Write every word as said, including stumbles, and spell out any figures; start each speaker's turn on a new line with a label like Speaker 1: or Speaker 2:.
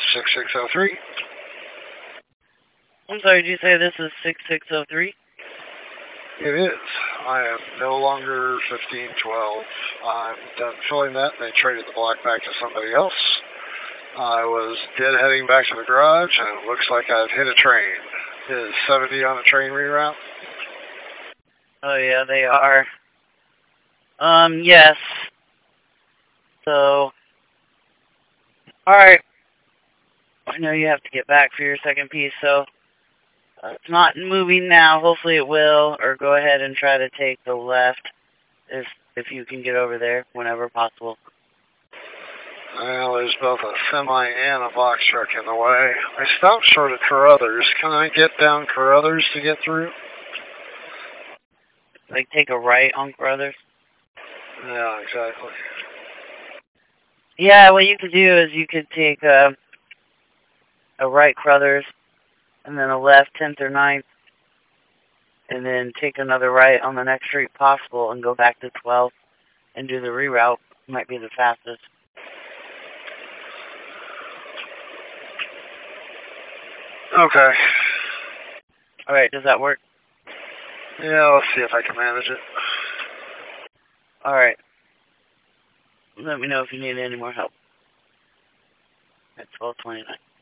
Speaker 1: six six zero three.
Speaker 2: I'm sorry, did you say this is six six zero three?
Speaker 1: It is. I am no longer fifteen twelve. I'm done filling that. They traded the block back to somebody else. I was dead heading back to the garage, and it looks like I've hit a train. Is seventy on a train reroute?
Speaker 2: Oh, yeah, they are. Um, yes. So, alright. I know you have to get back for your second piece, so uh, it's not moving now. Hopefully it will, or go ahead and try to take the left if, if you can get over there whenever possible.
Speaker 1: Well, there's both a semi and a box truck in the way. I stopped short at Carruthers. Can I get down Carruthers to get through?
Speaker 2: Like, take a right on Carruthers?
Speaker 1: Yeah, exactly.
Speaker 2: Yeah, what you could do is you could take a, a right Carruthers, and then a left tenth or ninth, and then take another right on the next street possible and go back to twelfth and do the reroute. Might be the fastest.
Speaker 1: Okay.
Speaker 2: Alright, does that work?
Speaker 1: Yeah, let's see if I can manage it.
Speaker 2: Alright. Let me know if you need any more help. At twelve twenty-nine.